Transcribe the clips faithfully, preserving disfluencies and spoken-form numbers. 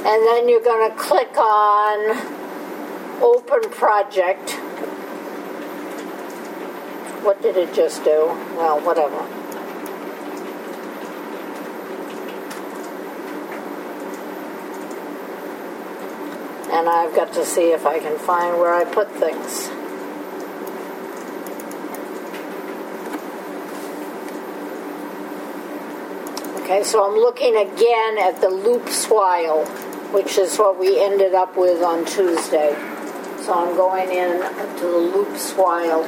And then you're going to click on Open Project. What did it just do? Well, whatever. And I've got to see if I can find where I put things. Okay, so I'm looking again at the loops while, which is what we ended up with on Tuesday. So I'm going in to the loops while.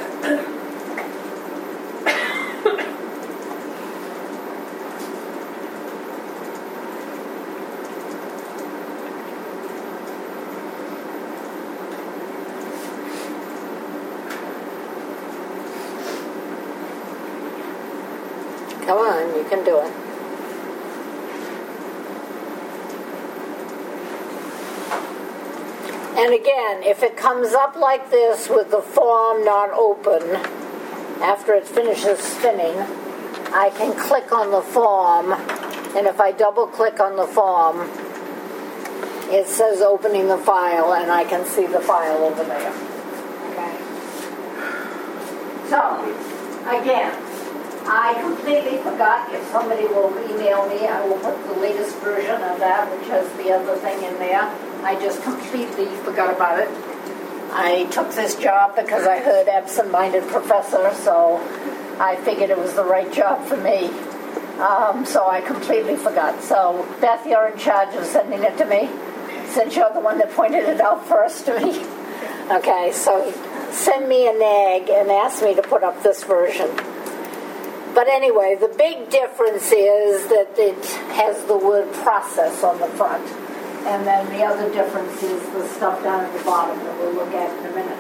Come on, you can do it. And again, if it comes up like this with the form not open, after it finishes spinning, I can click on the form, and if I double click on the form, it says opening the file, and I can see the file over there. Okay. So, again, I completely forgot. If somebody will email me, I will put the latest version of that, which has the other thing in there. I just completely forgot about it. I took this job because I heard absent-minded professor, so I figured it was the right job for me. Um, so I completely forgot. So, Beth, you're in charge of sending it to me, since you're the one that pointed it out first to me. Okay, so send me a nag and ask me to put up this version. But anyway, the big difference is that it has the word process on the front. And then the other difference is the stuff down at the bottom that we'll look at in a minute.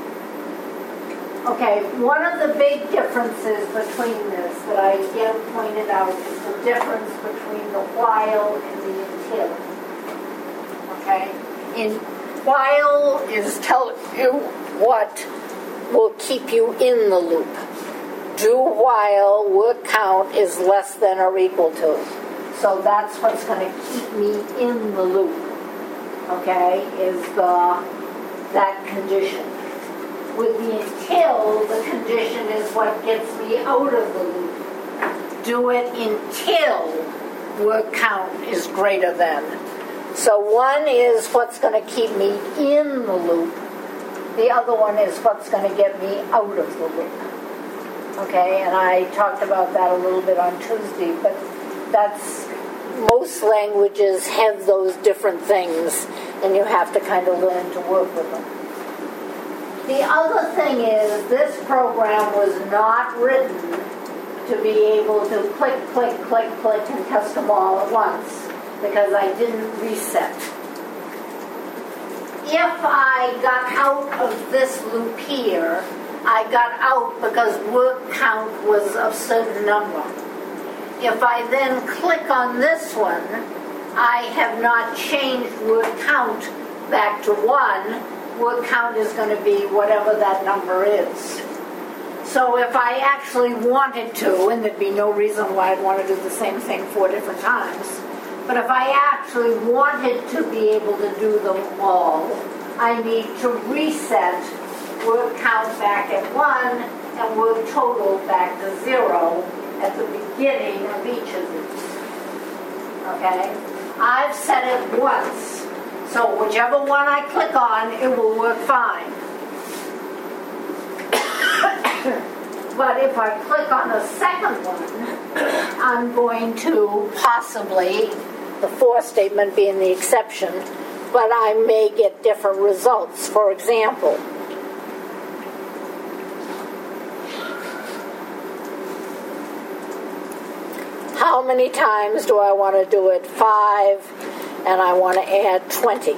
Okay, one of the big differences between this that I again pointed out is the difference between the while and the until. Okay? In while is telling you what will keep you in the loop. Do while work count is less than or equal to. So that's what's going to keep me in the loop, okay, is the that condition. With the until, the condition is what gets me out of the loop. Do it until work count is greater than. So one is what's going to keep me in the loop. The other one is what's going to get me out of the loop. Okay, and I talked about that a little bit on Tuesday, but that's, most languages have those different things, and you have to kind of learn to work with them. The other thing is, this program was not written to be able to click, click, click, click, and test them all at once, because I didn't reset. If I got out of this loop here, I got out because work count was a certain number. If I then click on this one, I have not changed word count back to one. Word count is going to be whatever that number is. So if I actually wanted to, and there'd be no reason why I'd want to do the same thing four different times, but if I actually wanted to be able to do them all, I need to reset word count back at one and word total back to zero at the beginning of each of these. Okay? I've set it once. So whichever one I click on, it will work fine. But if I click on the second one, I'm going to possibly, the for statement being the exception, but I may get different results. For example, how many times do I want to do it? Five, and I want to add twenty.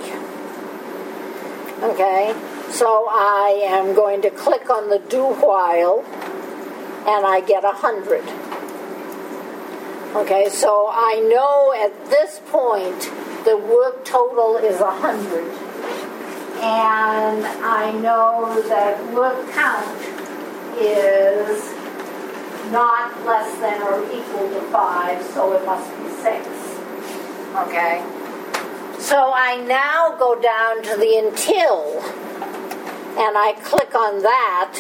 Okay, so I am going to click on the do while, and I get a hundred. Okay, so I know at this point the work total is a hundred, and I know that work count is not less than or equal to five, so it must be six. Okay? So I now go down to the until, and I click on that,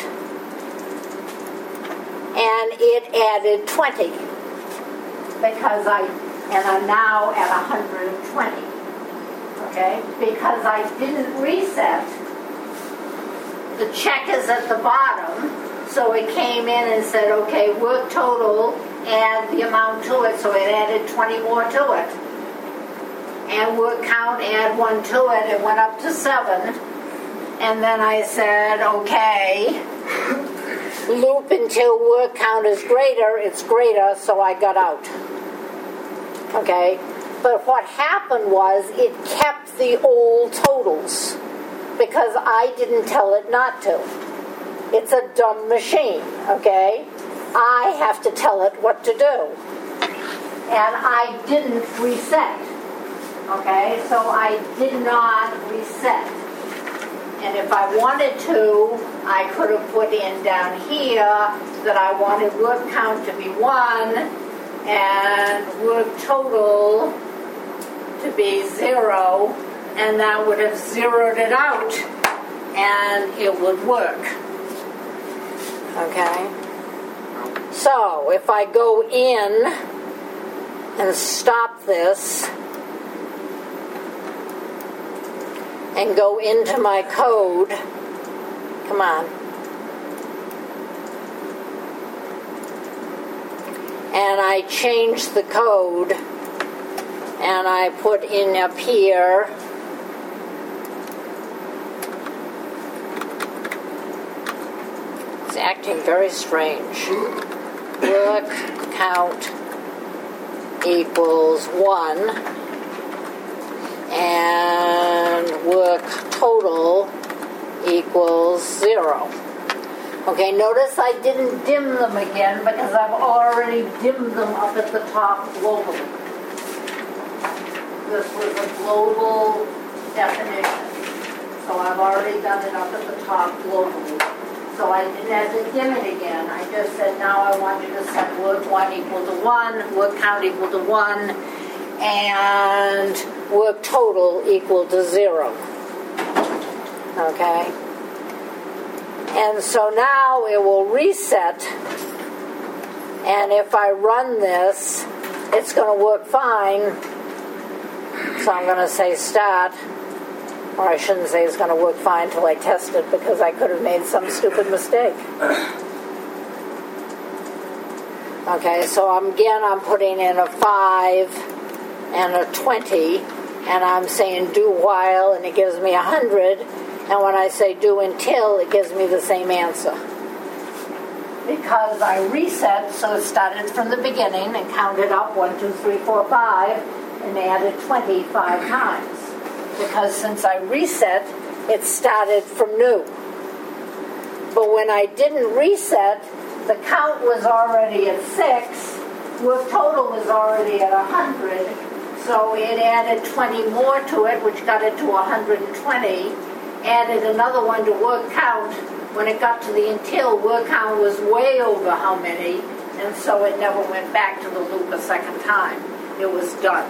and it added twenty, because I, and I'm now at one hundred twenty, okay? Because I didn't reset, the check is at the bottom, so it came in and said, okay, work total, add the amount to it, so it added twenty more to it. And work count, add one to it, it went up to seven. And then I said, okay, loop until work count is greater, it's greater, so I got out. Okay? But what happened was it kept the old totals because I didn't tell it not to. It's a dumb machine, okay? I have to tell it what to do. And I didn't reset. Okay, so I did not reset. And if I wanted to, I could have put in down here that I wanted work count to be one and work total to be zero, and that would have zeroed it out and it would work. Okay? So if I go in and stop this and go into my code, come on, and I change the code and I put in up here it's acting very strange. Work count equals one and work total equals zero. Okay, notice I didn't dim them again because I've already dimmed them up at the top globally. This was a global definition. So I've already done it up at the top globally. So I didn't have to dim it again. I just said now I want you to set work one equal to one, work count equal to one, and work total equal to zero. Okay? And so now it will reset, and if I run this, it's going to work fine. So I'm going to say start, or I shouldn't say it's going to work fine until I test it because I could have made some stupid mistake. Okay, so I'm, again I'm putting in a five and a twenty, and I'm saying do while, and it gives me a hundred, and when I say do until, it gives me the same answer. Because I reset, so it started from the beginning and counted up one, two, three, four, five, and added twenty-five times. Because since I reset, it started from new. But when I didn't reset, the count was already at six, work total was already at one hundred, so it added twenty more to it, which got it to one hundred twenty, added another one to work count. When it got to the until, work count was way over how many, and so it never went back to the loop a second time. It was done.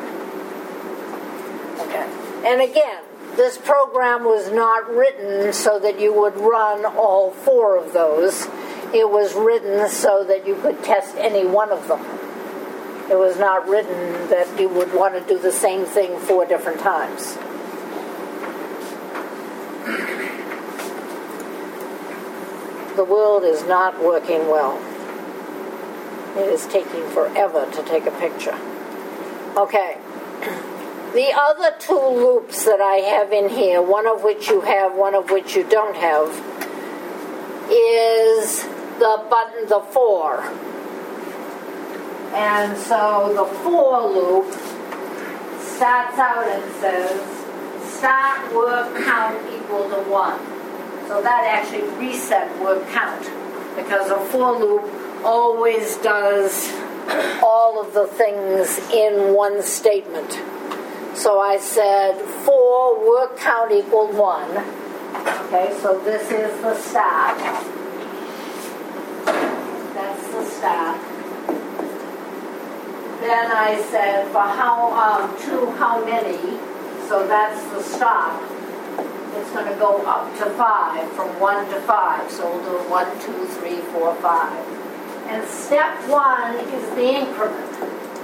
Okay. And again, this program was not written so that you would run all four of those. It was written so that you could test any one of them. It was not written that you would want to do the same thing four different times. The world is not working well. It is taking forever to take a picture. Okay. The other two loops that I have in here, one of which you have, one of which you don't have, is the button, the for. And so the for loop starts out and says, start work count equal to one. So that actually reset work count, because a for loop always does all of the things in one statement. So I said for work count equal one. Okay, so this is the start. That's the start. Then I said for how um, to how many. so that's the stop. It's going to go up to five, from one to five. So we'll do one, two, three, four, five. And step one is the increment,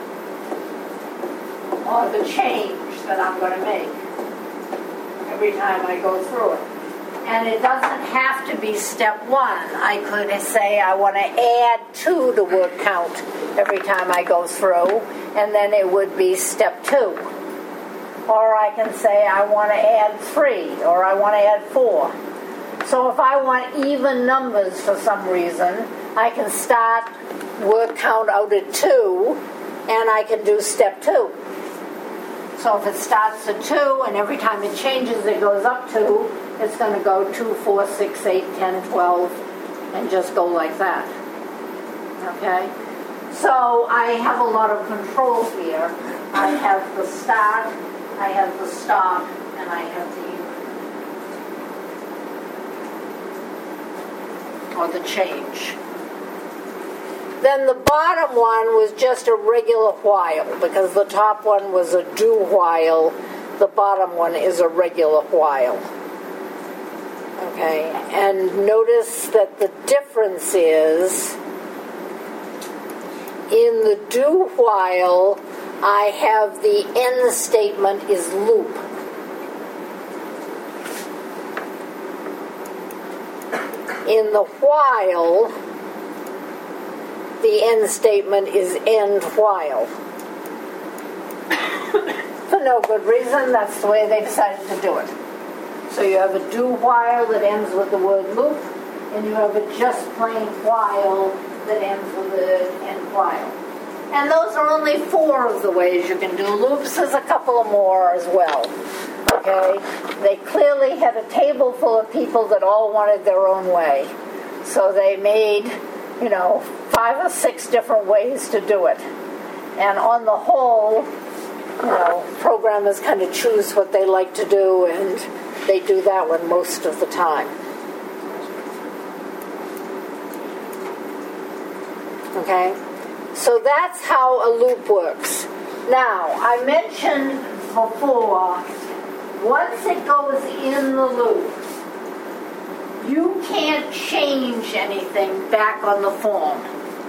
or the change that I'm going to make every time I go through it. And it doesn't have to be step one. I could say I want to add two to word count every time I go through, and then it would be step two. Or I can say I want to add three, or I want to add four. So if I want even numbers for some reason, I can start word count out at two, and I can do step two. So if it starts at two, and every time it changes it goes up two, it's going to go two, four, six, eight, ten, twelve, and just go like that. Okay? So I have a lot of control here. I have the start, I have the stop, and I have the or the change. Then the bottom one was just a regular while, because the top one was a do while. The bottom one is a regular while. Okay, and notice that the difference is in the do while, I have the end statement is loop. In the while, the end statement is end while. For no good reason, that's the way they decided to do it. So you have a do while that ends with the word loop, and you have a just plain while that ends with the end while. And those are only four of the ways you can do loops. There's a couple of more as well. Okay? They clearly had a table full of people that all wanted their own way. So they made, you know, five or six different ways to do it. And on the whole, you know, programmers kind of choose what they like to do, and they do that one most of the time. Okay? So that's how a loop works. Now, I mentioned before, once it goes in the loop, you can't change anything back on the form.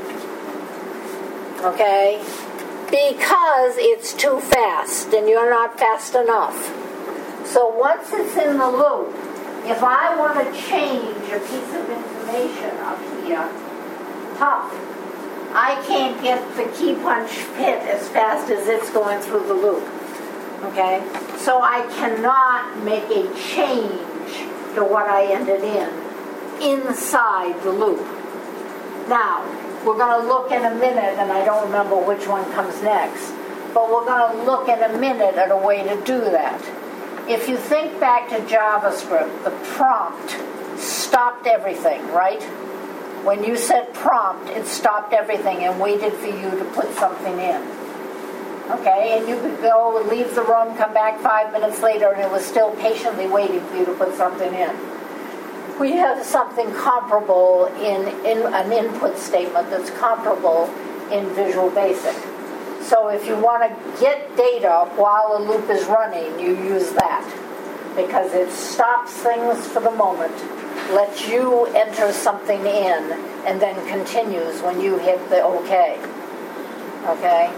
Okay? Because it's too fast, and you're not fast enough. So once it's in the loop, if I want to change a piece of information up here, tough. I can't get the key punch hit as fast as it's going through the loop. Okay? So I cannot make a change to what I ended in inside the loop. Now, we're going to look in a minute, and I don't remember which one comes next, but we're going to look in a minute at a way to do that. If you think back to JavaScript, the prompt stopped everything, right? When you said prompt, it stopped everything and waited for you to put something in. Okay, and you could go and leave the room, come back five minutes later, and it was still patiently waiting for you to put something in. We have something comparable in, in an input statement that's comparable in Visual Basic. So if you want to get data while a loop is running, you use that, because it stops things for the moment, lets you enter something in, and then continues when you hit the OK. Okay?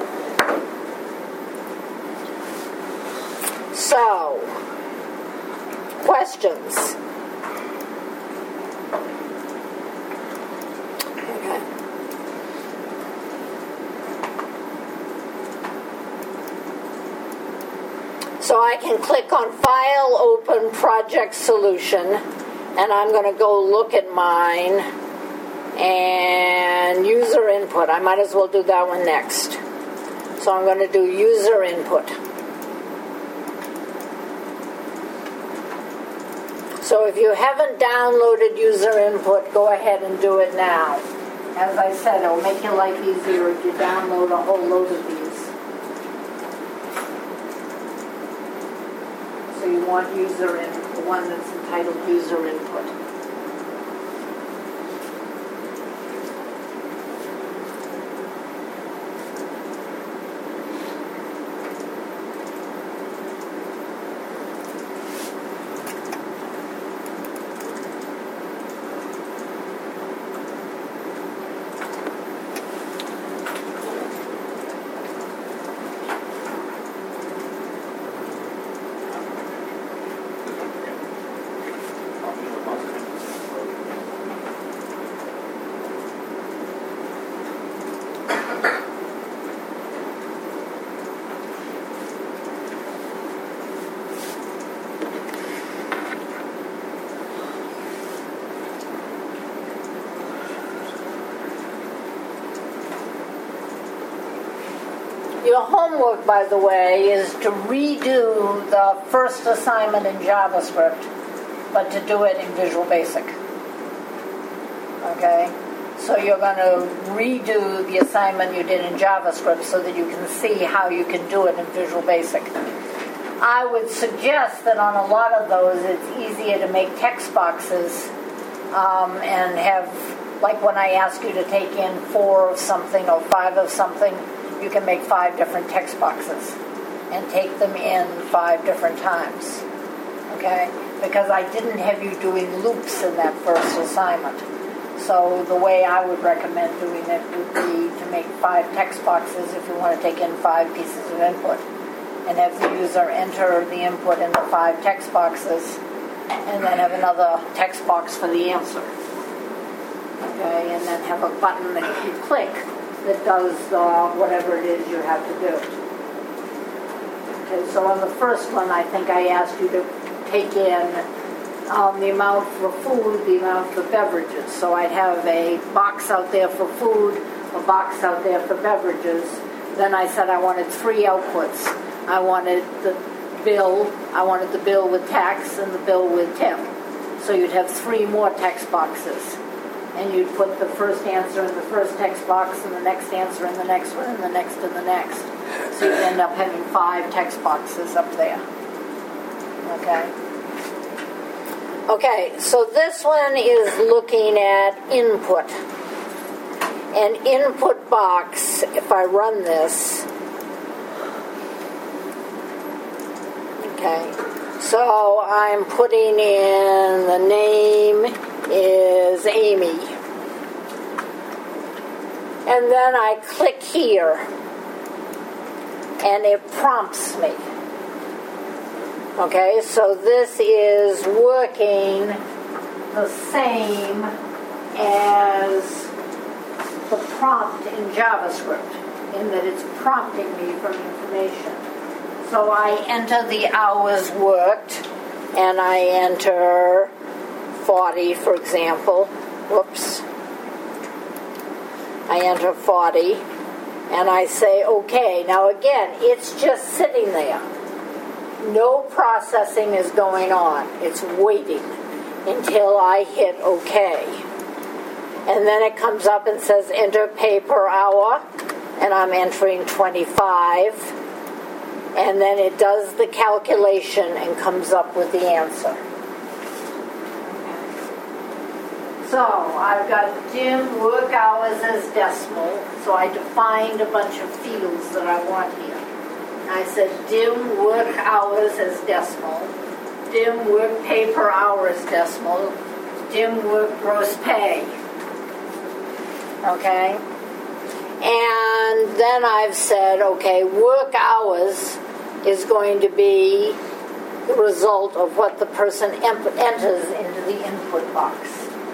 So, questions? Okay. So I can click on File, Open, Project Solution, and I'm going to go look at mine, and User Input. I might as well do that one next. So I'm going to do User Input. So if you haven't downloaded User Input, go ahead and do it now. As I said, it'll make your life easier if you download a whole load of these. So you want User Input, the one that's entitled User Input. your homework, by the way, is to redo the first assignment in JavaScript, but to do it in Visual Basic. Okay? So you're going to redo the assignment you did in JavaScript so that you can see how you can do it in Visual Basic. I would suggest that on a lot of those, it's easier to make text boxes um, and have, like when I ask you to take in four of something or five of something, you can make five different text boxes and take them in five different times. Okay? Because I didn't have you doing loops in that first assignment. So the way I would recommend doing it would be to make five text boxes if you want to take in five pieces of input. And have the user enter the input in the five text boxes, and then have another text box for the answer. Okay, and then have a button that you click that does uh, whatever it is you have to do. Okay, so on the first one, I think I asked you to take in um, the amount for food, the amount for beverages. So I'd have a box out there for food, a box out there for beverages. Then I said I wanted three outputs. I wanted the bill, I wanted the bill with tax and the bill with tip. So you'd have three more text boxes. And you'd put the first answer in the first text box and the next answer in the next one and the next and the next. So you'd end up having five text boxes up there. Okay? Okay, so this one is looking at input. An input box, if I run this, okay, so I'm putting in the name is Amy. And then I click here, and it prompts me. Okay, so this is working the same as the prompt in JavaScript, in that it's prompting me for information. So I enter the hours worked, and I enter forty, for example. Whoops. I enter forty, and I say, okay. Now again, it's just sitting there. No processing is going on. It's waiting until I hit okay. And then it comes up and says enter pay per hour, and I'm entering twenty-five. And then it does the calculation and comes up with the answer. So I've got dim work hours as decimal, so I defined a bunch of fields that I want here. I said dim work hours as decimal, dim work pay per hour as decimal, dim work gross pay. Okay? And then I've said, okay, work hours is going to be the result of what the person em- enters into the input box.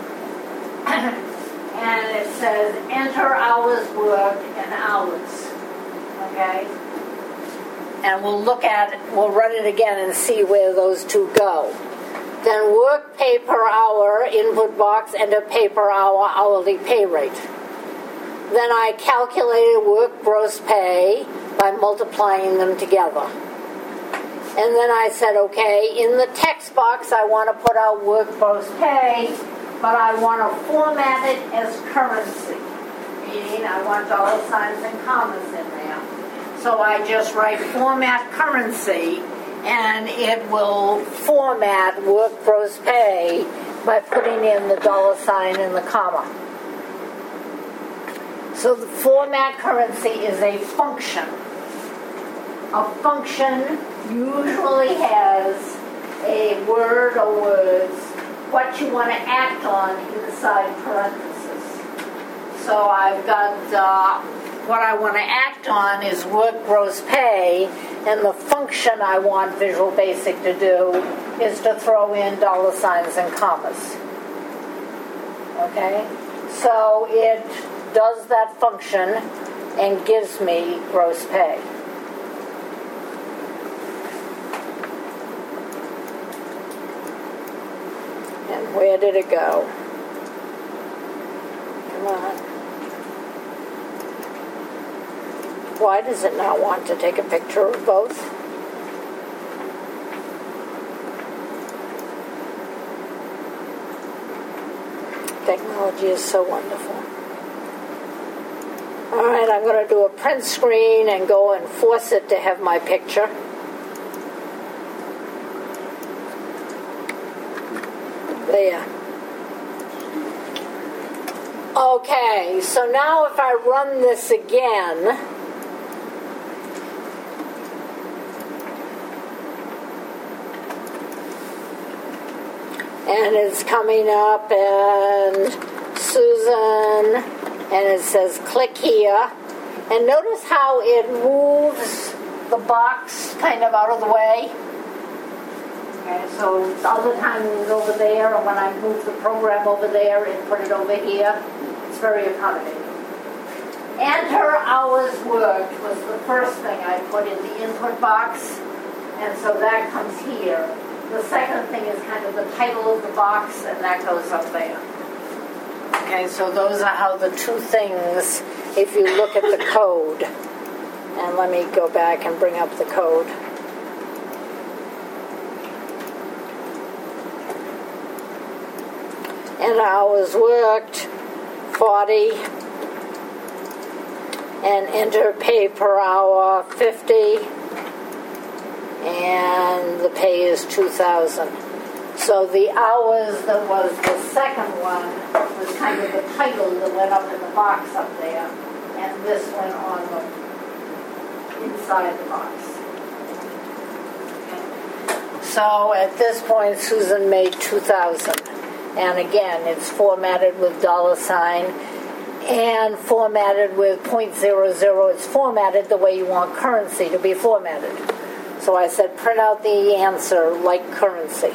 And it says enter hours worked and hours. Okay? And we'll look at it, we'll run it again and see where those two go. Then work pay per hour, input box, enter pay per hour, hourly pay rate. Then I calculated work gross pay by multiplying them together. And then I said, okay, in the text box I want to put out work gross pay, but I want to format it as currency. Meaning I want dollar signs and commas in there. So I just write format currency, and it will format work gross pay by putting in the dollar sign and the comma. So the format currency is a function. A function usually has a word or words, what you want to act on inside parentheses. So I've got uh, what I want to act on is work gross pay, and the function I want Visual Basic to do is to throw in dollar signs and commas. Okay? So it does that function and gives me gross pay. And where did it go? Come on. Why does it not want to take a picture of both? Technology is so wonderful. All right, I'm going to do a print screen and go and force it to have my picture. There. Okay, so now if I run this again, and it's coming up, and Susan, and it says click here, and notice how it moves the box kind of out of the way. Okay, so other time it was over there, and when I moved the program over there and put it over here, it's very accommodating. Enter hours worked was the first thing I put in the input box, and so that comes here. The second thing is kind of the title of the box, and that goes up there. Okay, so those are how the two things, if you look at the code. And let me go back and bring up the code. And hours worked, forty. And enter pay per hour, fifty. And the pay is two thousand. So the hours that was the second one was kind of the title that went up in the box up there, and this went on the inside the box. Okay. So at this point, Susan made two thousand, and again, it's formatted with dollar sign and formatted with point zero zero. It's formatted the way you want currency to be formatted. So I said, print out the answer like currency.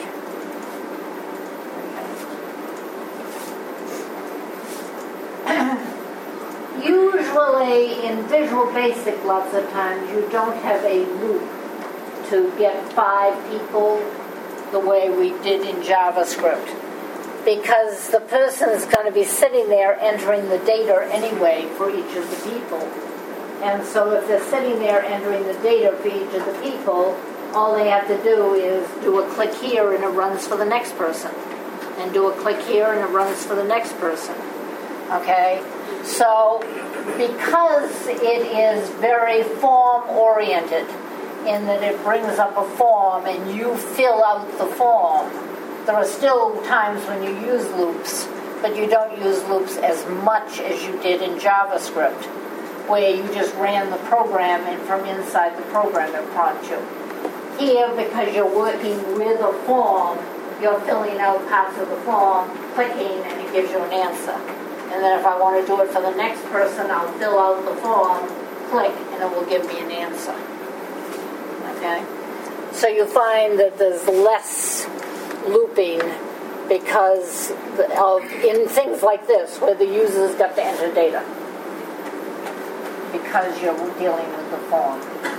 Usually in Visual Basic, lots of times, you don't have a loop to get five people the way we did in JavaScript. Because the person is going to be sitting there entering the data anyway for each of the people. And so if they're sitting there entering the data for each of the people, all they have to do is do a click here and it runs for the next person. And do a click here and it runs for the next person. Okay? So because it is very form-oriented in that it brings up a form and you fill out the form, there are still times when you use loops, but you don't use loops as much as you did in JavaScript, where you just ran the program and from inside the program it prompts you. Here, because you're working with a form, you're filling out parts of the form, clicking, and it gives you an answer. And then if I want to do it for the next person, I'll fill out the form, click, and it will give me an answer. Okay? So you find that there's less looping because of in things like this, where the user's got to enter data. Because you're dealing with the form.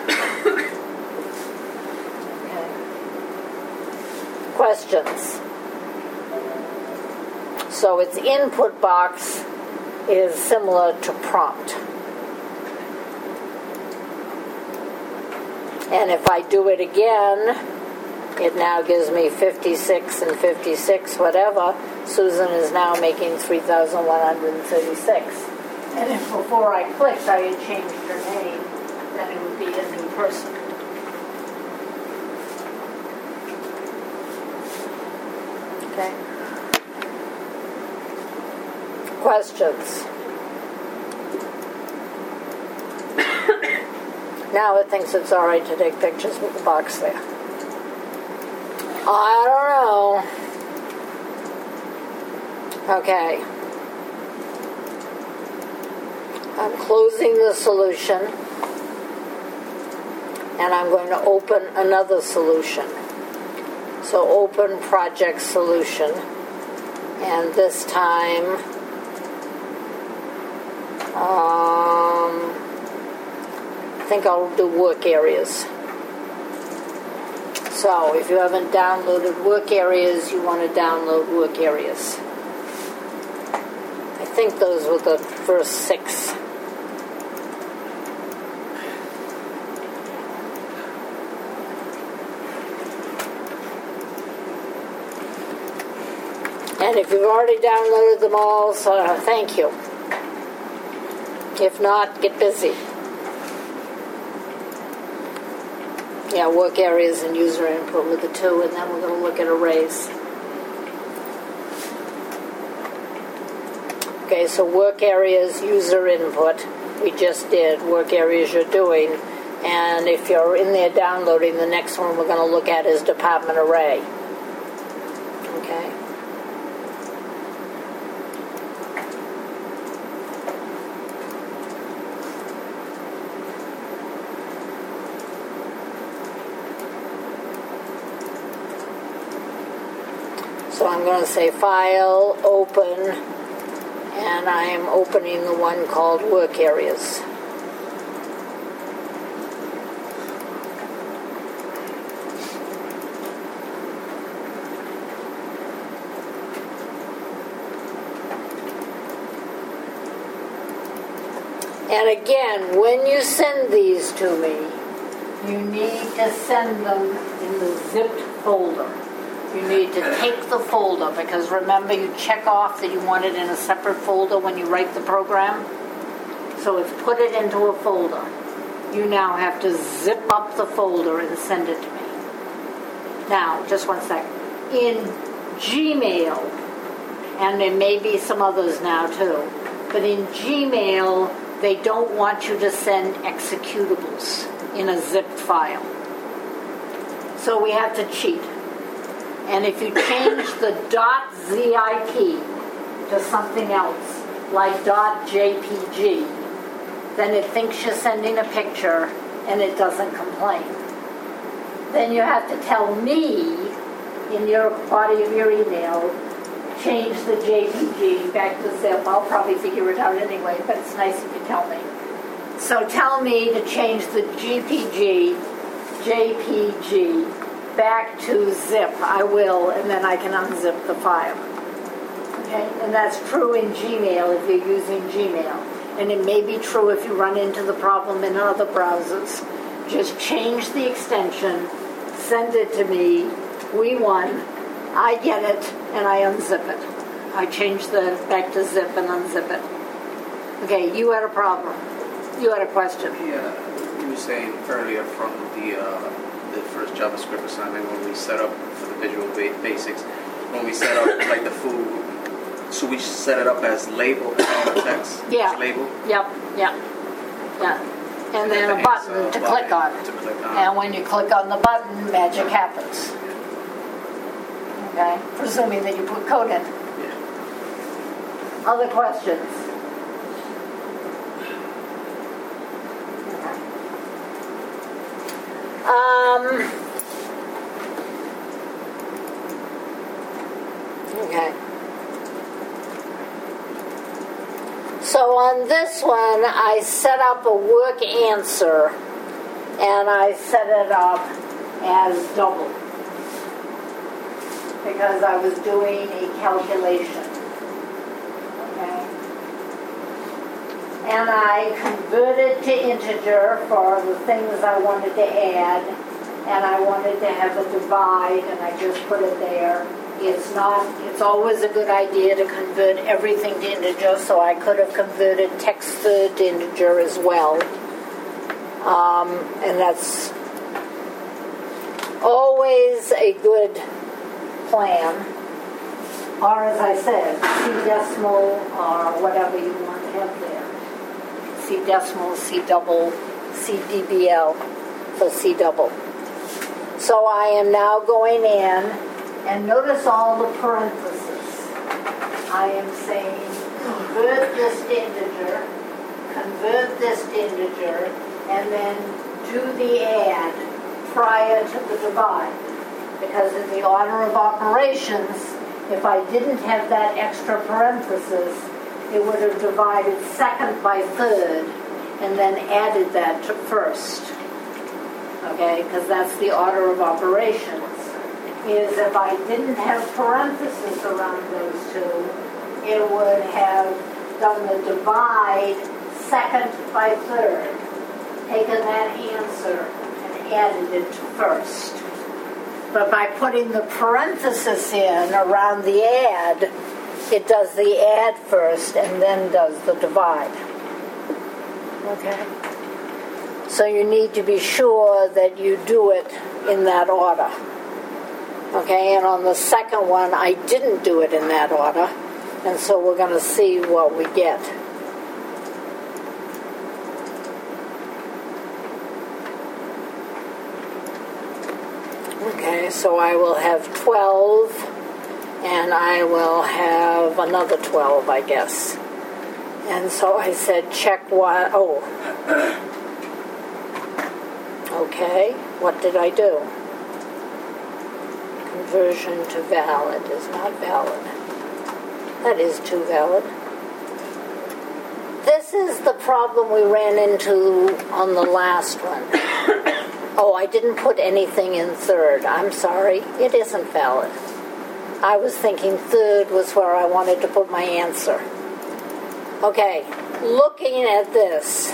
Okay. Questions? So its input box is similar to prompt. And if I do it again, it now gives me fifty-six and fifty-six, whatever. Susan is now making three thousand one hundred thirty-six. And if before I clicked I had changed her name, then it would be a new person. Okay. Questions? Now it thinks it's all right to take pictures with the box there. I don't know. Okay. I'm closing the solution, and I'm going to open another solution. So open project solution, and this time um, I think I'll do work areas. So if you haven't downloaded work areas, you want to download work areas. I think those were the first six. And if you've already downloaded them all, so thank you. If not, get busy. Yeah, work areas and user input with the two, and then we're going to look at arrays. Okay, so work areas, user input, we just did. Work areas you're doing. And if you're in there downloading, the next one we're going to look at is department array. Okay. So I'm going to say File, Open, and I am opening the one called Work Areas. And again, when you send these to me, you need to send them in the zipped folder. You need to take the folder, because remember, you check off that you want it in a separate folder when you write the program. So it's put it into a folder. You now have to zip up the folder and send it to me. Now, just one second. In Gmail, and there may be some others now too, but in Gmail, they don't want you to send executables in a zipped file. So we have to cheat. And if you change the .zip to something else, like .jpg, then it thinks you're sending a picture and it doesn't complain. Then you have to tell me in your body of your email, change the J P G back to zip. I'll probably figure it out anyway, but it's nice if you tell me. So tell me to change the G P G, J P G, back to zip. I will, and then I can unzip the file. Okay? And that's true in Gmail if you're using Gmail. And it may be true if you run into the problem in other browsers. Just change the extension, send it to me, we won, I get it, and I unzip it. I change the back to zip and unzip it. Okay, you had a problem. You had a question. Yeah, you were saying earlier from the uh, the first JavaScript assignment when we set up for the Visual ba- Basics, when we set up like the food, so we set it up as label, as text, Yeah. label. Yep, yep, yeah. And then a button to click on. To click on. And when you click on the button, magic happens. Okay, presuming that you put code in. Yeah. Other questions? Okay. Um. Okay. So on this one, I set up a work answer, and I set it up as double, because I was doing a calculation. Okay? And I converted to integer for the things I wanted to add, and I wanted to have a divide, and I just put it there. It's not, it's always a good idea to convert everything to integer, so I could have converted text third to integer as well. Um, and that's always a good plan. Or as I said, C decimal or whatever you want to have there. C decimal, C double, C D B L for C double. So I am now going in, and notice all the parentheses. I am saying convert this to integer, convert this to integer, and then do the add prior to the divide. Because in the order of operations, if I didn't have that extra parenthesis, it would have divided second by third and then added that to first. Okay, because that's the order of operations. Is if I didn't have parentheses around those two, it would have done the divide second by third, taken that answer and added it to first. But by putting the parenthesis in around the add, it does the add first and then does the divide. Okay? So you need to be sure that you do it in that order. Okay, and on the second one, I didn't do it in that order, and so we're going to see what we get. Okay, so I will have twelve, and I will have another twelve, I guess. And so I said check one, oh. Okay, what did I do? Conversion to valid is not valid. That is too valid. This is the problem we ran into on the last one. Oh, I didn't put anything in third. I'm sorry. It isn't valid. I was thinking third was where I wanted to put my answer. Okay, looking at this,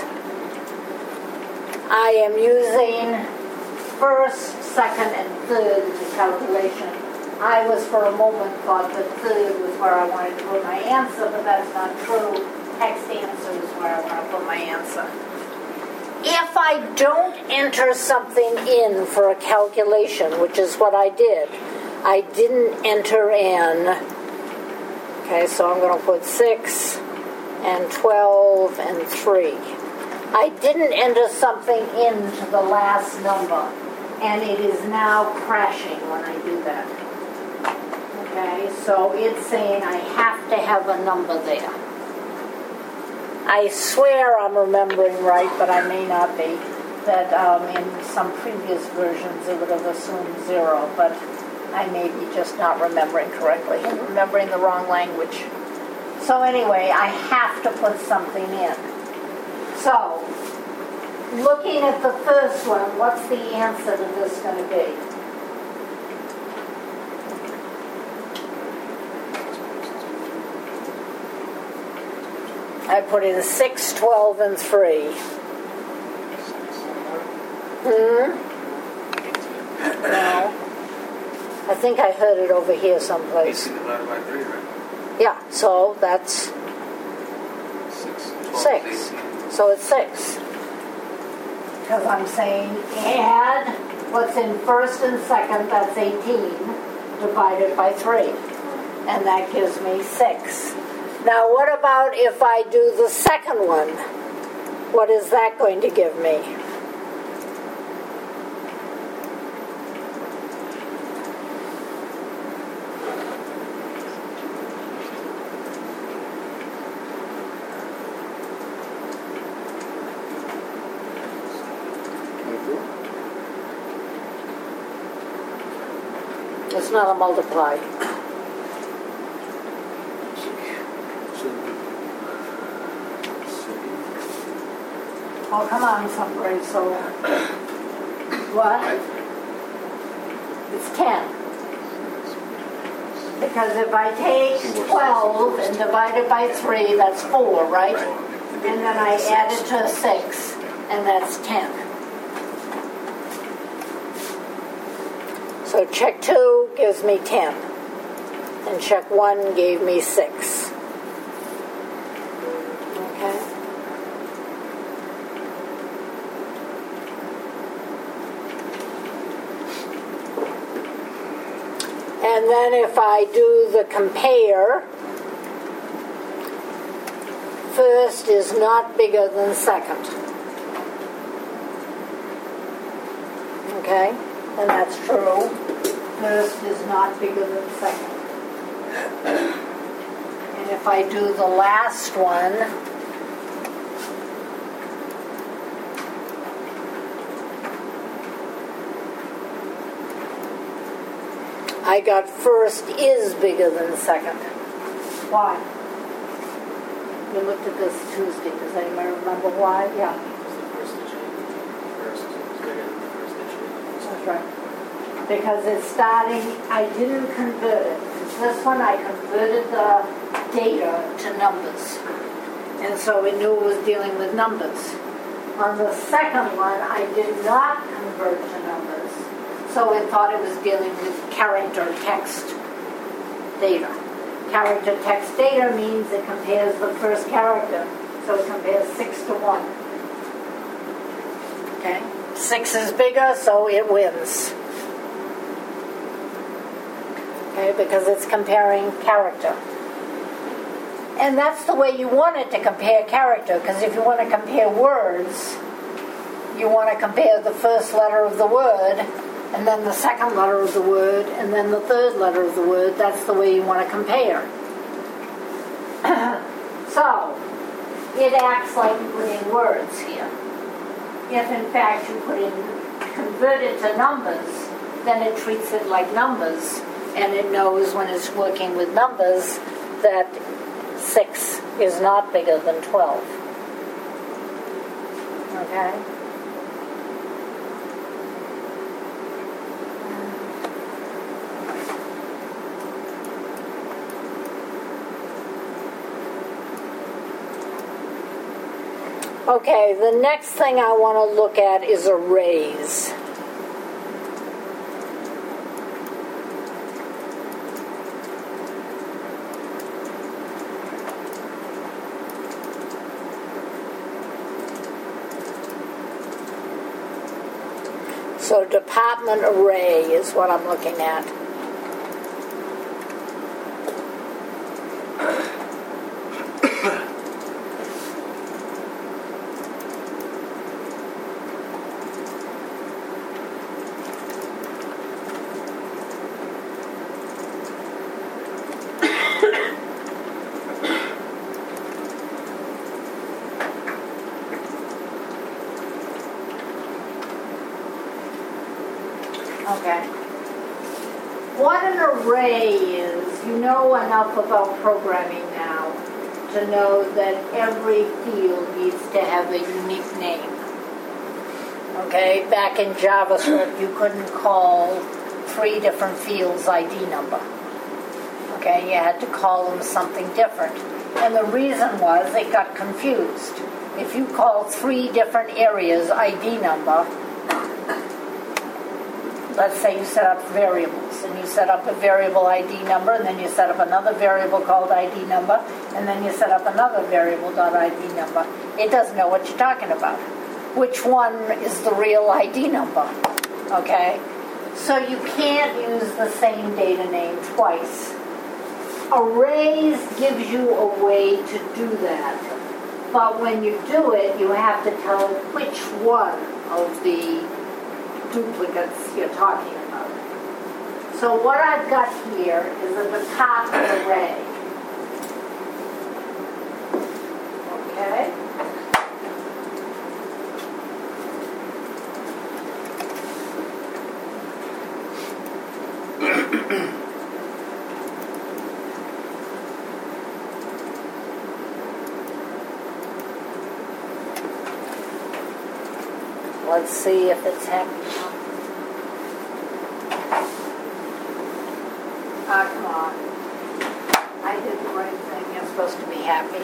I am using first, second, and third in the calculation. I was for a moment thought that third was where I wanted to put my answer, but that's not true. Text answer is where I want to put my answer. If I don't enter something in for a calculation, which is what I did, I didn't enter in, okay, so I'm going to put six and twelve and three. I didn't enter something into the last number, and it is now crashing when I do that. Okay, so it's saying I have to have a number there. I swear I'm remembering right, but I may not be, that um, in some previous versions it would have assumed zero, but I may be just not remembering correctly and remembering the wrong language. So anyway, I have to put something in. So, looking at the first one, what's the answer to this going to be? I put in six, twelve, and three. Hmm? No. I think I heard it over here someplace. eighteen divided by three, right? Yeah, so that's six. twelve, six. eighteen. So it's six. Because I'm saying add what's in first and second, that's eighteen, divided by three. And that gives me six. Now what about if I do the second one? What is that going to give me? It's not a multiply. Oh, come on, somebody, so... What? It's ten. Because if I take twelve and divide it by three, that's four, right? And then I add it to six, and that's ten. So check two gives me ten. And check one gave me six. Okay? And then if I do the compare, first is not bigger than second. Okay? And that's true. First is not bigger than second. And if I do the last one, I got first is bigger than second. Why? We looked at this Tuesday. Does anybody remember why? Yeah. Because the first digit, first is bigger than the first digit. That's right. Because it's starting, I didn't convert it. This one I converted the data to numbers. And so we knew it was dealing with numbers. On the second one, I did not convert to numbers. So it thought it was dealing with character text data. Character text data means it compares the first character. So it compares six to one. Okay? Six is bigger, so it wins. Okay, because it's comparing character. And that's the way you want it to compare character, because if you want to compare words, you want to compare the first letter of the word, and then the second letter of the word, and then the third letter of the word. That's the way you want to compare. So, it acts like you put in words here. If in fact you put in, convert it to numbers, then it treats it like numbers, and it knows when it's working with numbers that six is not bigger than twelve. Okay? Okay, the next thing I want to look at is arrays. So department array is what I'm looking at. Okay. What an array is, you know enough about programming now to know that every field needs to have a unique name. Okay, back in JavaScript you couldn't call three different fields I D number. Okay, you had to call them something different. And the reason was it got confused. If you call three different areas I D number, let's say you set up variables, and you set up a variable I D number, and then you set up another variable called I D number, and then you set up another variable dot I D number. It doesn't know what you're talking about. Which one is the real I D number? Okay? So you can't use the same data name twice. Arrays gives you a way to do that. But when you do it, you have to tell which one of the duplicates you're talking about. So what I've got here is a department array. Okay? Let's see if it's happening. Ah, come on. I did the right thing. You're supposed to be happy.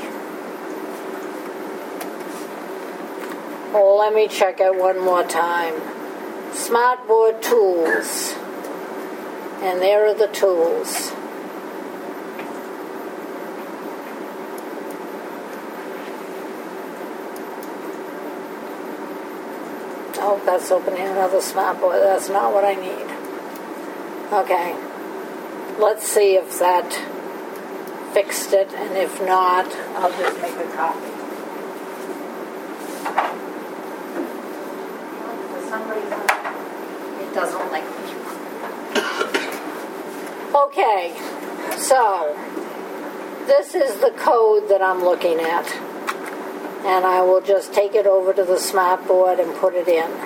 Oh, let me check it one more time. Smartboard tools. And there are the tools. Oh, that's opening another smartboard. That's not what I need. Okay. Let's see if that fixed it, and if not, I'll just make a copy. For some reason, it doesn't like me. Okay, so this is the code that I'm looking at, and I will just take it over to the smartboard and put it in.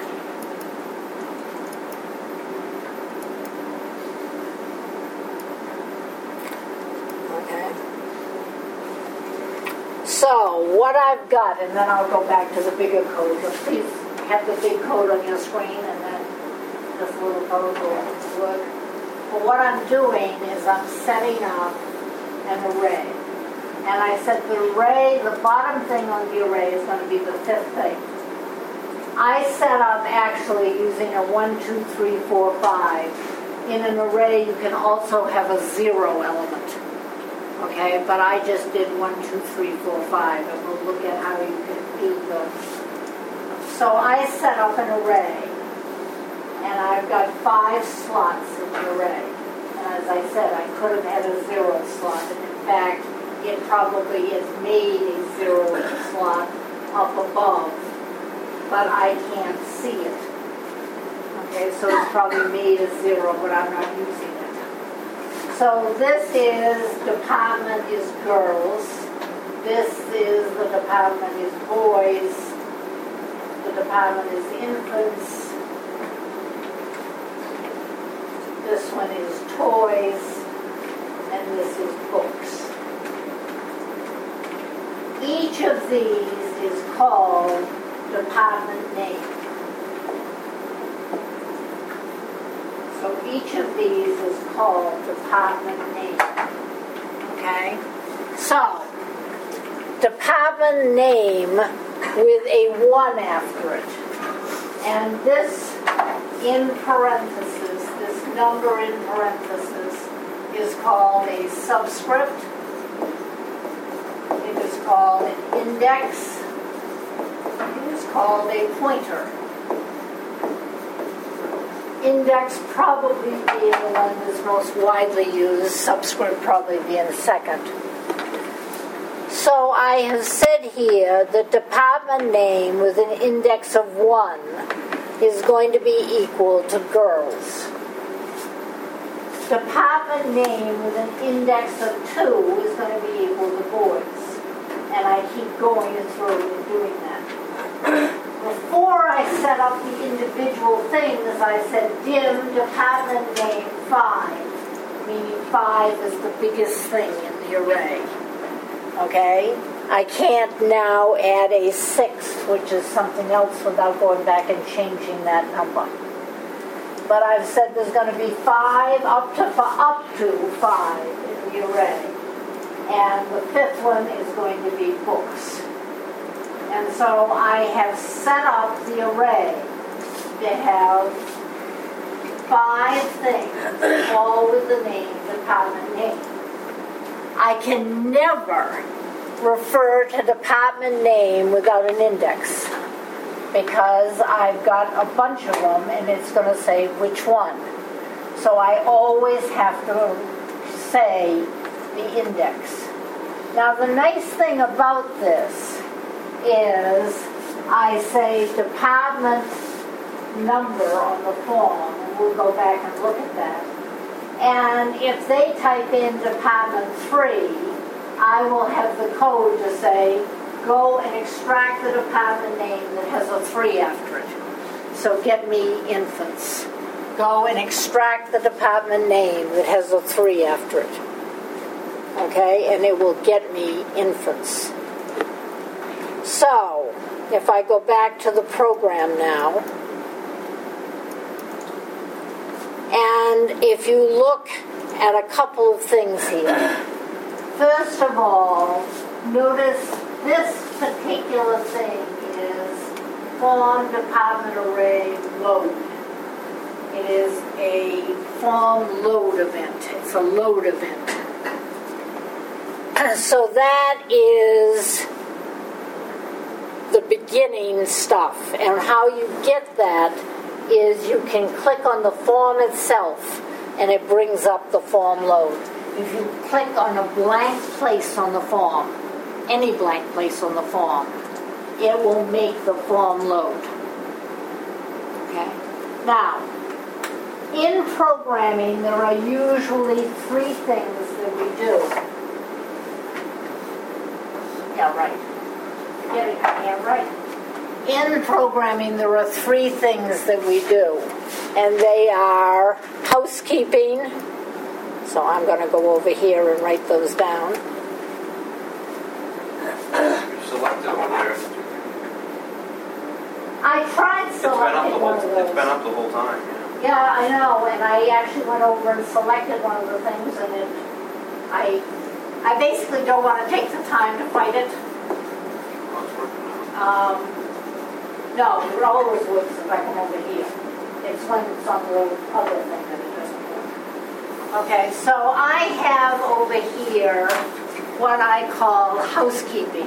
So, what I've got, and then I'll go back to the bigger code, but please have the big code on your screen, and then this little code will work. But what I'm doing is I'm setting up an array. And I said the array, the bottom thing on the array is going to be the fifth thing. I set up actually using a one, two, three, four, five. In an array, you can also have a zero element. Okay, but I just did one, two, three, four, five, and we'll look at how you can do the. So I set up an array, and I've got five slots in the array. And as I said, I could have had a zero slot, and in fact, it probably has made a zero slot up above, but I can't see it. Okay, so it's probably made a zero, but I'm not using it. So this is department is girls. This is the department is boys. The department is infants. This one is toys. And this is books. Each of these is called department name. So each of these is called department name. Okay? So, department name with a one after it. And this in parentheses, this number in parentheses, is called a subscript. It is called an index. It is called a pointer. Index probably being the one that's most widely used, subscript probably being second. So I have said here the department name with an index of one is going to be equal to girls. Department name with an index of two is going to be equal to boys. And I keep going through and doing that. Before I set up the individual things, I said dim department name five, meaning five is the biggest thing in the array. Okay? I can't now add a sixth, which is something else, without going back and changing that number. But I've said there's going to be five up to up to five in the array. And the fifth one is going to be books. And so I have set up the array to have five things, all with the name, department name. I can never refer to department name without an index, because I've got a bunch of them and it's going to say which one. So I always have to say the index. Now the nice thing about this is I say department number on the form, and we'll go back and look at that. And if they type in department three, I will have the code to say, go and extract the department name that has a three after it. So get me infants. Go and extract the department name that has a three after it. Okay, and it will get me infants. So, if I go back to the program now, and if you look at a couple of things here. First of all, notice this particular thing is form department array load. It is a form load event. It's a load event. So that is the beginning stuff. And how you get that is you can click on the form itself and it brings up the form load. If you click on a blank place on the form, any blank place on the form, it will make the form load. Okay? Now, in programming, there are usually three things that we do. Yeah, right. Get it? Yeah, right. In programming, there are three things that we do, and they are housekeeping. So I'm going to go over here and write those down. You selected one there. I tried It's been up the selecting whole, one of those. it's been up the whole time. Yeah. Yeah, I know, and I actually went over and selected one of the things, and it, I, I basically don't want to take the time to fight it. Oh, it's working out. Um, No, it always works if I come over here. It's when it's on the other thing that it doesn't work. Okay, so I have over here what I call housekeeping.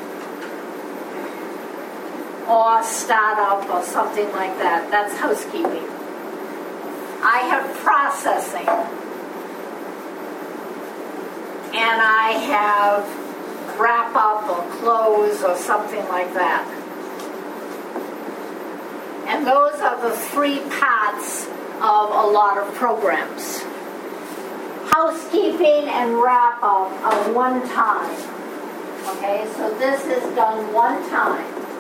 Or startup or something like that. That's housekeeping. I have processing. And I have wrap up or close or something like that. And those are the three parts of a lot of programs. Housekeeping and wrap up are one time. Okay, so this is done one time.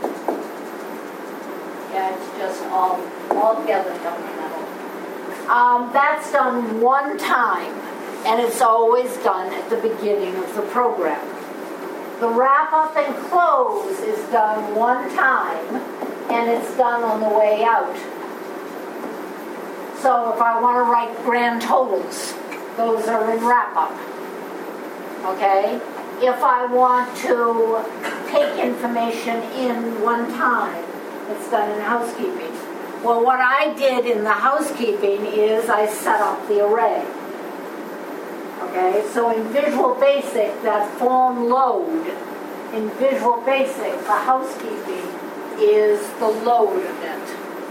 Yeah, it's just all, all together down the middle. Um, that's done one time, and it's always done at the beginning of the program. The wrap up and close is done one time, and it's done on the way out. So if I want to write grand totals, those are in wrap up. Okay? If I want to take information in one time, it's done in housekeeping. Well, what I did in the housekeeping is I set up the array. Okay, so in Visual Basic, that form load, in Visual Basic, the housekeeping is the load event.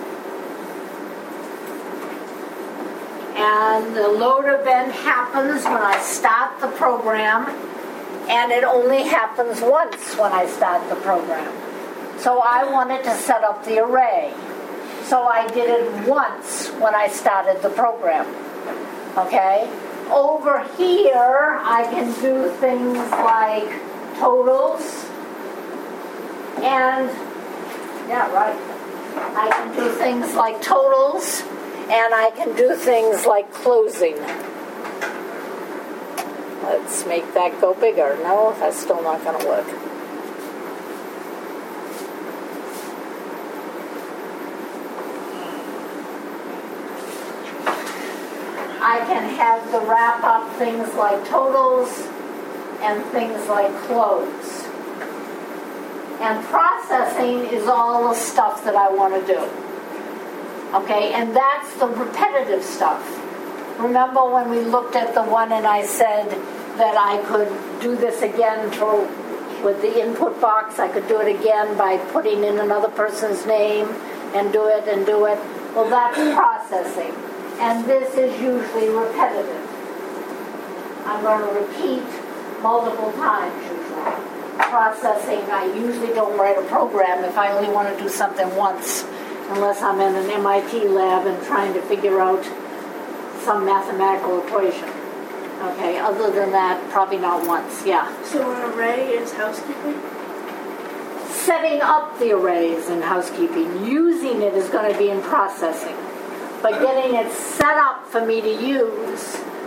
And the load event happens when I start the program, and it only happens once when I start the program. So I wanted to set up the array. So I did it once when I started the program. Okay? Over here, I can do things like totals. And, yeah, right. I can do things like totals. And I can do things like closing. Let's make that go bigger. No, that's still not going to work. I can have the wrap up things like totals and things like close. And processing is all the stuff that I want to do. Okay, and that's the repetitive stuff. Remember when we looked at the one and I said that I could do this again for, with the input box, I could do it again by putting in another person's name and do it and do it. Well, that's processing. And this is usually repetitive. I'm going to repeat multiple times usually. Processing, I usually don't write a program if I only want to do something once, unless I'm in an M I T lab and trying to figure out some mathematical equation. Okay, other than that, probably not once, yeah. So an array is housekeeping? Setting up the arrays in housekeeping. Using it is going to be in processing. But getting it set up for me to use,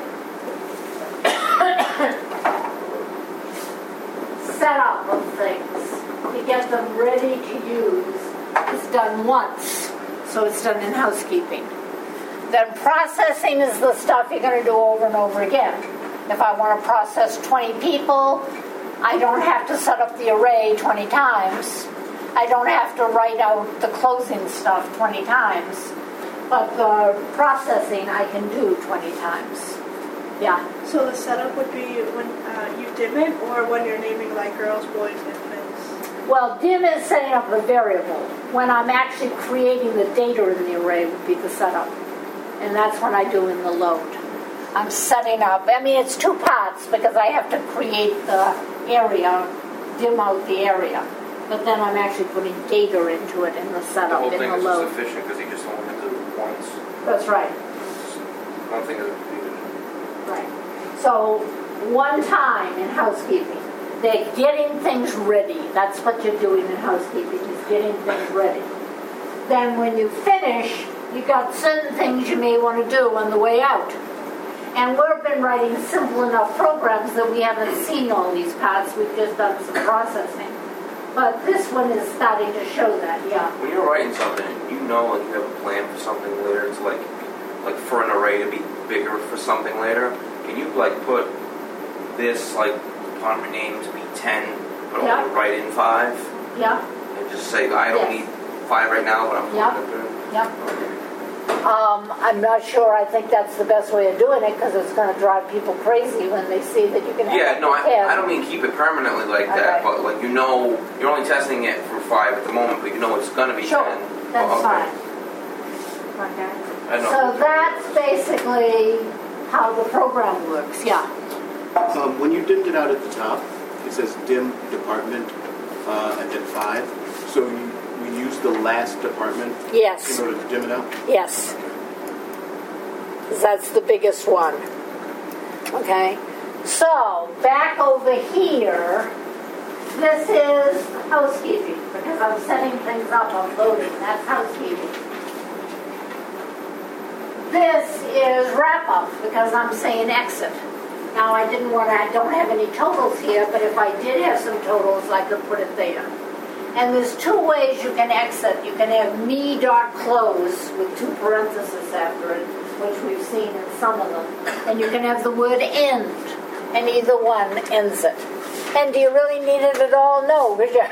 set up of things, to get them ready to use, is done once. So it's done in housekeeping. Then processing is the stuff you're going to do over and over again. If I want to process twenty people, I don't have to set up the array twenty times. I don't have to write out the closing stuff twenty times. But the processing I can do twenty times. Yeah. So the setup would be when uh, you dim it, or when you're naming like girls, boys, infants? Well, dim is setting up the variable. When I'm actually creating the data in the array would be the setup. And that's what I do in the load. I'm setting up, I mean it's two parts because I have to create the area, dim out the area. But then I'm actually putting data into it in the setup, in the The whole thing is load. just efficient because you just only have to do it once. That's right. One thing is repeated. Right. So one time in housekeeping, they're getting things ready. That's what you're doing in housekeeping, is getting things ready. Then when you finish, you got certain things you may want to do on the way out. And we've been writing simple enough programs that we haven't seen all these parts. We've just done some processing. But this one is starting to show that, yeah. When you're writing something, you know like you have a plan for something later. It's like like for an array to be bigger for something later. Can you like put this like department name to be ten, but Yeah. only write in five? Yeah. And just say I don't Yes. need five right now, but I'm Yep. looking through. Yep. Um, I'm not sure I think that's the best way of doing it because it's going to drive people crazy when they see that you can have Yeah, up no, to ten. I, I don't mean keep it permanently like Okay. that, but like you know, you're only testing it for five at the moment, but you know it's gonna be Sure, ten. that's Oh, okay. fine. Okay. I know. So that's basically how the program works, yeah. Um, when you dimmed it out at the top, it says dim department uh, and then five. So you, we use the last department Yes, in order to dim it out? yes. 'Cause that's the biggest one. Okay. So, back over here, this is housekeeping, because I'm setting things up, I'm loading, that's housekeeping. This is wrap-up, because I'm saying exit. Now, I didn't want to, I don't have any totals here, but if I did have some totals, I could put it there. And there's two ways you can exit. You can have me dot close with two parentheses after it, which we've seen in some of them. And you can have the word end, and either one ends it. And do you really need it at all? No, because you,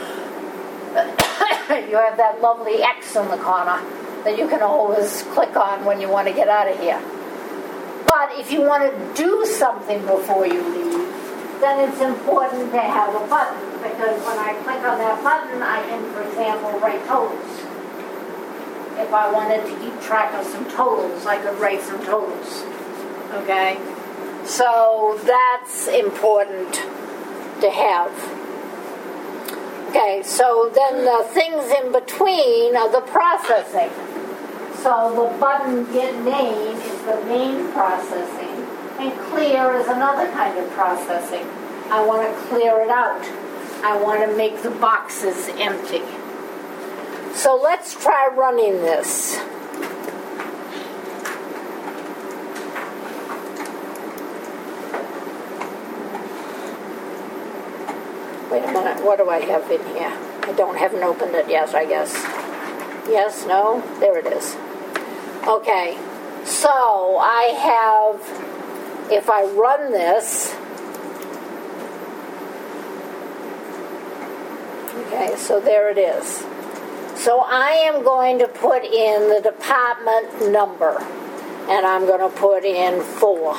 you have that lovely X in the corner that you can always click on when you want to get out of here. But if you want to do something before you leave, then it's important to have a button, because when I click on that button, I can, for example, write totals. If I wanted to keep track of some totals, I could write some totals. Okay? So that's important to have. Okay, so then the things in between are the processing. So the button get name is the main processing, and clear is another kind of processing. I want to clear it out. I want to make the boxes empty. So let's try running this. Wait a minute, what do I have in here? I don't haven't opened it yet, I guess. Yes, no, there it is. Okay, so I have, if I run this, okay, so there it is. So I am going to put in the department number, and I'm going to put in four.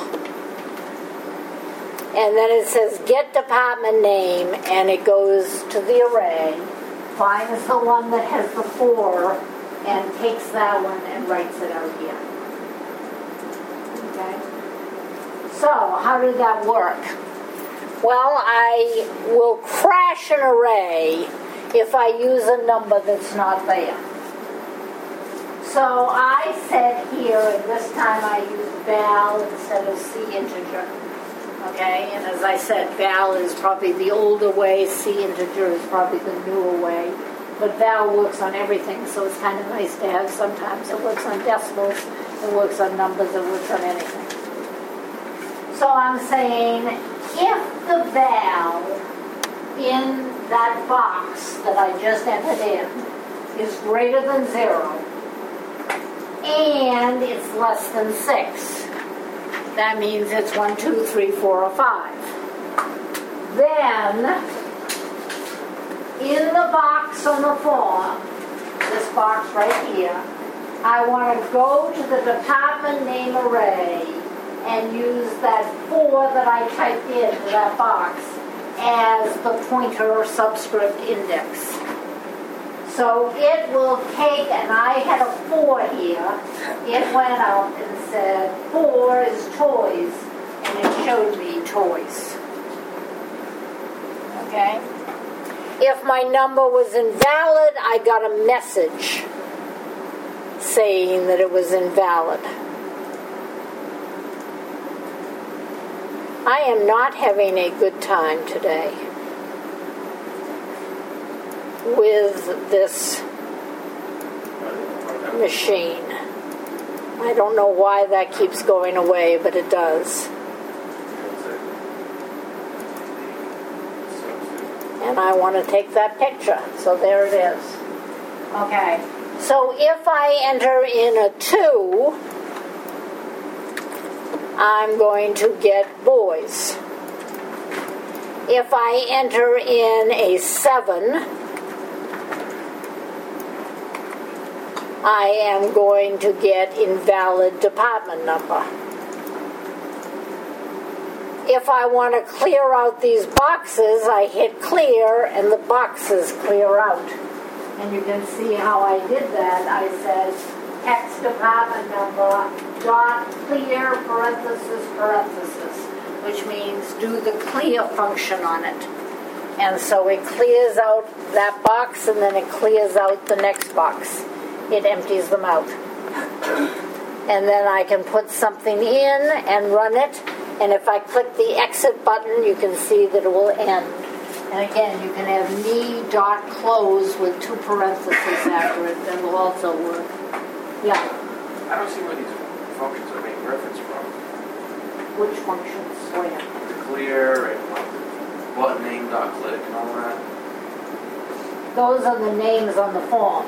And then it says get department name, and it goes to the array, finds the one that has the four, and takes that one and writes it out here. Okay? So, how did that work? Well, I will crash an array if I use a number that's not there. So I said here, and this time I used val instead of C integer. Okay, and as I said, val is probably the older way, C integer is probably the newer way. But val works on everything, so it's kind of nice to have. Sometimes it works on decimals, it works on numbers, it works on anything. So I'm saying, if the val in that box that I just entered in is greater than zero, and it's less than six, that means it's one, two, three, four, or five. Then, in the box on the form, this box right here, I want to go to the department name array and use that four that I typed into that box as the pointer or subscript index. So it will take, and I had a four here, it went up and said, four is toys, and it showed me toys. Okay? If my number was invalid, I got a message saying that it was invalid. I am not having a good time today with this machine. I don't know why that keeps going away, but it does. And I want to take that picture, so there it is. Okay, so if I enter in a two, I'm going to get boys. If I enter in a seven, I am going to get invalid department number. If I want to clear out these boxes, I hit clear and the boxes clear out. And you can see how I did that. I said X department number dot clear parenthesis parenthesis, which means do the clear function on it. And so it clears out that box and then it clears out the next box. It empties them out. And then I can put something in and run it. And if I click the exit button, you can see that it will end. And again, you can have me dot close with two parentheses after it. That will also work. Yeah. I don't see where these functions are being referenced from. Which functions? Where? The clear and like button name dot click and all that. Those are the names on the form.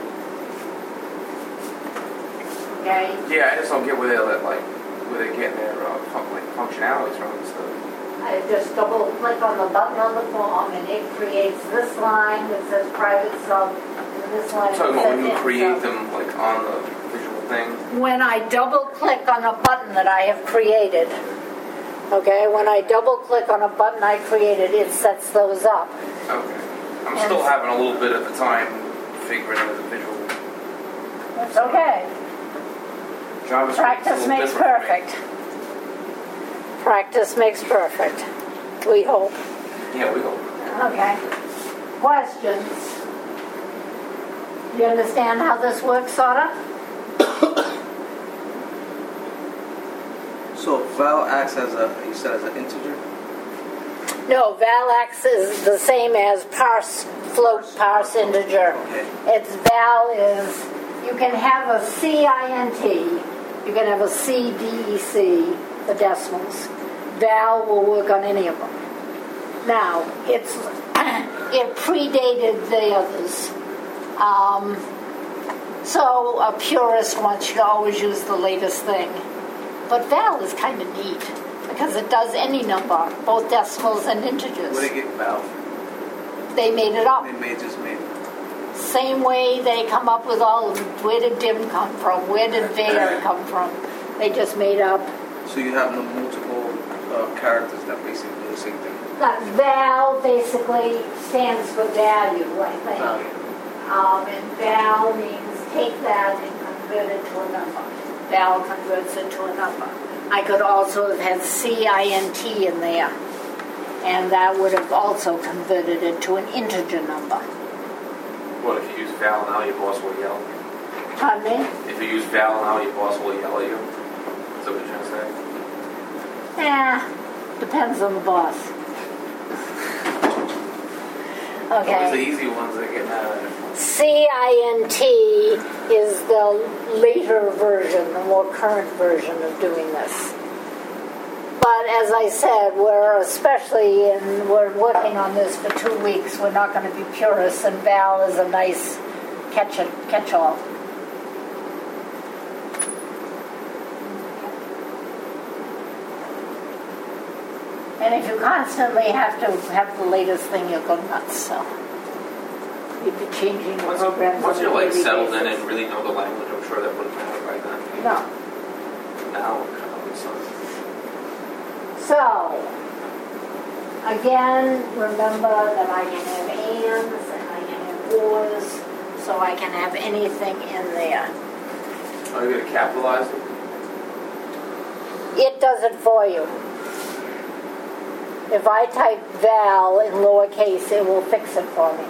Okay? Yeah, I just don't get where they're like where they're getting their uh, fun- like functionalities from and stuff. I just double click on the button on the form and it creates this line that says private sub and this line I'm talking that about when says you in create sub. them like on the visual thing. When I double click on a button that I have created, okay, when I double click on a button I created, it sets those up. Okay. I'm And still s- having a little bit of a time figuring out the visual. That's okay. JavaScript is a Practice little makes different for me. perfect. Practice makes perfect. We hope. Yeah, we go. Okay. Questions? You understand how this works, sort of? So val acts as a, you said as an integer? No, val acts is the same as parse, float, parse, integer. Okay. Its val is, you can have a C I N T, you can have a C D E C, the decimals. Val will work on any of them. Now, it's it predated the others. Um, so a purist wants you to always use the latest thing. But val is kind of neat because it does any number, both decimals and integers. Where they get val? They made it up. They made just made it. Same way they come up with all of them. Where did dim come from? Where did var come from? They just made up. So you have no multiple uh, characters that basically do the same thing. That val basically stands for value, I think. Value. Um, and val means take that and convert it to a number. Val converts it to a number. I could also have had C I N T in there, and that would have also converted it to an integer number. What if you use val now, your boss will yell? Pardon me? If you use val now, your boss will yell at you? Is that what you're trying to say? Eh, depends on the boss. What was the Okay. easy ones that get mad at it? C I N T is the later version, the more current version of doing this. But as I said, we're especially in, we're working on this for two weeks. We're not going to be purists, and val is a nice catch catch-all. And if you constantly have to have the latest thing, you'll go nuts. So you'd be changing the Once, programs. once on you're a like daily settled in basis. and really know the language, I'm sure that wouldn't matter by then. No. Now, kind of it's uh, So, again, remember that I can have ands and I can have ors, so I can have anything in there. are you going to capitalize it? It does it for you. If I type val in lowercase, it will fix it for me.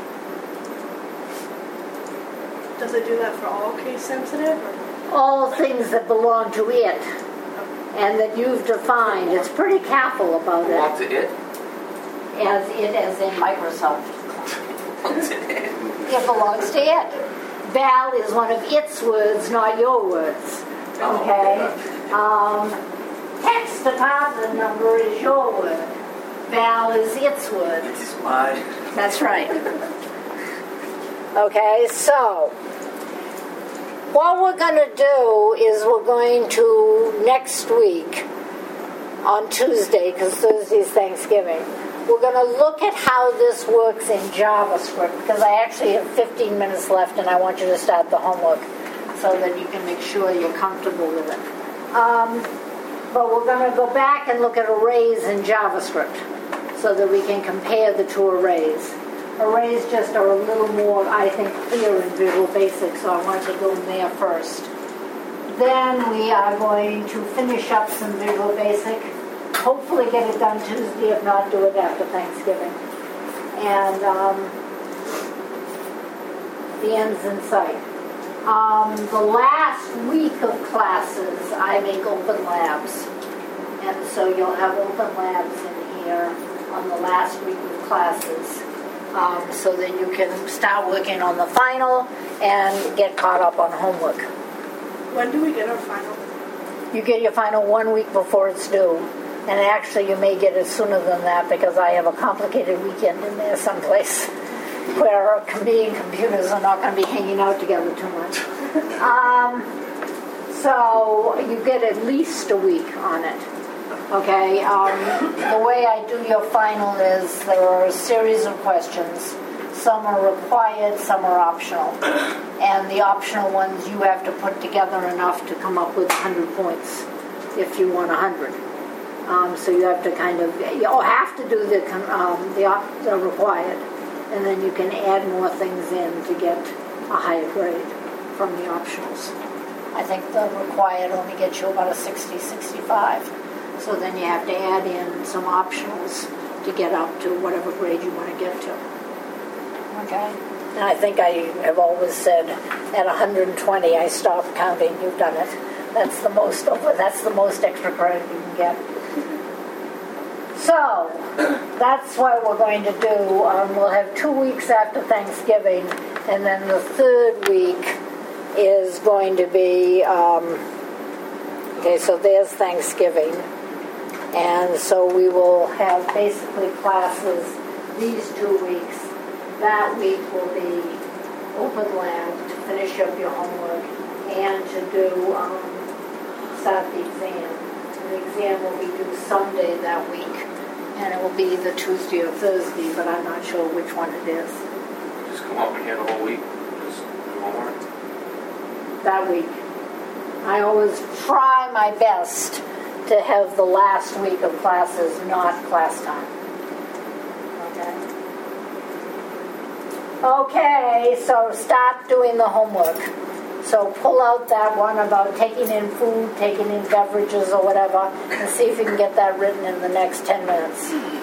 Does it do that for all case sensitive? Or? All things that belong to it and that you've defined. It's pretty careful about Belong it. to it? As it as in Microsoft. Belong to it. It belongs to it. Val is one of its words, not your words. Oh, Okay? okay. Um, text department number is your word. Val is its word. It is mine. That's right. Okay, so what we're going to do is we're going to next week on Tuesday, because Thursday's Thanksgiving, we're going to look at how this works in JavaScript, because I actually have fifteen minutes left and I want you to start the homework so that you can make sure you're comfortable with it. Um, but we're going to go back and look at arrays in JavaScript so that we can compare the two arrays. Arrays just are a little more, I think, clear in Visual Basic, so I wanted to go in there first. Then we are going to finish up some Visual Basic. Hopefully get it done Tuesday, if not do it after Thanksgiving. And um, the end's in sight. Um, the last week of classes, I make open labs. And so you'll have open labs in here on the last week of classes. Um, so that you can start working on the final and get caught up on homework. When do we get our final? You get your final one week before it's due. And actually, you may get it sooner than that because I have a complicated weekend in there someplace where me and computers are not going to be hanging out together too much. Um, so you get at least a week on it. Okay? Um, the way I do your final is there are a series of questions. Some are required, some are optional. And the optional ones you have to put together enough to come up with one hundred points if you want one hundred. Um, so you have to kind of, you have to do the, um, the, op- the required, and then you can add more things in to get a higher grade from the optionals. I think the required only gets you about a sixty, sixty-five. So then you have to add in some optionals to get up to whatever grade you want to get to. Okay? And I think I have always said at one hundred twenty I stop counting, you've done it. That's the most over, that's the most extra credit you can get. So, that's what we're going to do. Um, we'll have two weeks after Thanksgiving, and then the third week is going to be, um, okay, so there's Thanksgiving. And so we will have basically classes these two weeks. That week will be open lab to finish up your homework and to do, um, start the exam. The exam will be due someday that week, and it will be either Tuesday or Thursday, but I'm not sure which one it is. Just come up in here the whole week, just do homework. That week. I always try my best to have the last week of classes not class time. Okay? Okay, so start doing the homework. So pull out that one about taking in food, taking in beverages or whatever, and see if you can get that written in the next ten minutes.